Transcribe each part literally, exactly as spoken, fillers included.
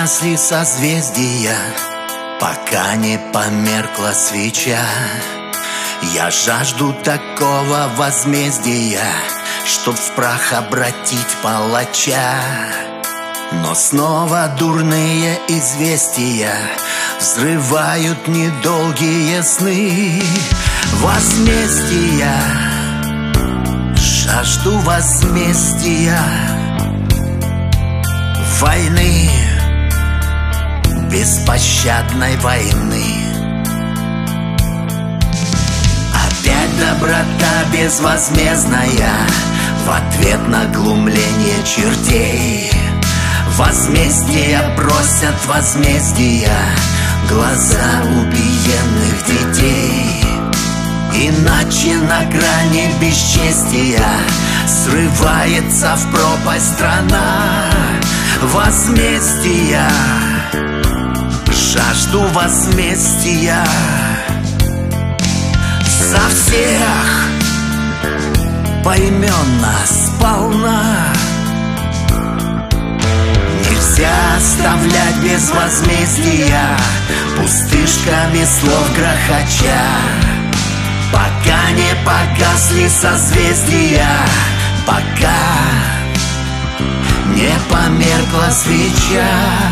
погасли созвездия, пока не померкла свеча. Я жажду такого возмездия, чтоб в прах обратить палача. Но снова дурные известия взрывают недолгие сны. Возмездия, жажду возмездия, войны, беспощадной войны. Опять доброта безвозмездная в ответ на глумление чертей. Возмездия просят возмездия глаза убиенных детей. Иначе на грани бесчестия срывается в пропасть страна. Возмездия, жажду возмездия за всех поименно, сполна. Нельзя оставлять без возмездия пустышками слов грохоча, пока не погасли созвездия, пока не померкла свеча.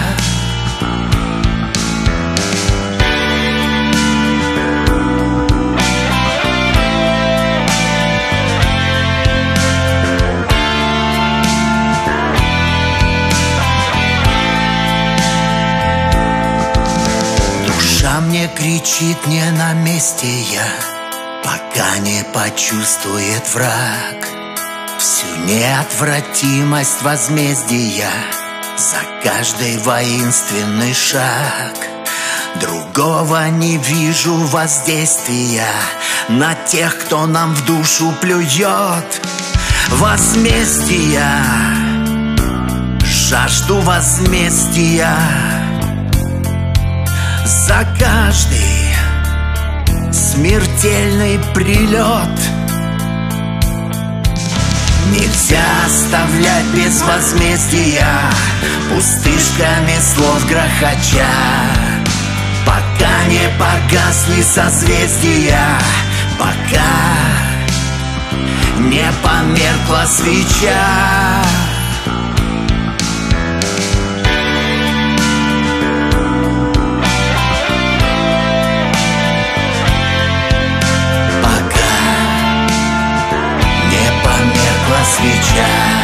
Душа мне кричит: не на месте я, пока не почувствует враг всю неотвратимость возмездия за каждый воинственный шаг. Другого не вижу воздействия на тех, кто нам в душу плюет. Возмездия, жажду возмездия за каждый смертельный прилет. Нельзя оставлять без возмездия пустышками слов грохоча, пока не погасли созвездия, пока не померкла свеча. Свеча.